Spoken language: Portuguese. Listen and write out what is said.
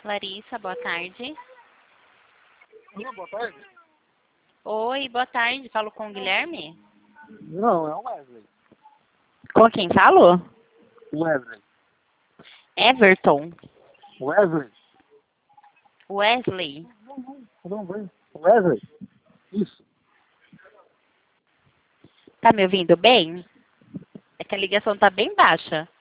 Larissa, boa tarde. Boa tarde. Oi, boa tarde. Falo com o Guilherme? Não, é o Wesley. Com quem falo? Wesley. Everton. Wesley? Wesley. Não, vai. Wesley? Isso. Tá me ouvindo bem? É que a ligação tá bem baixa.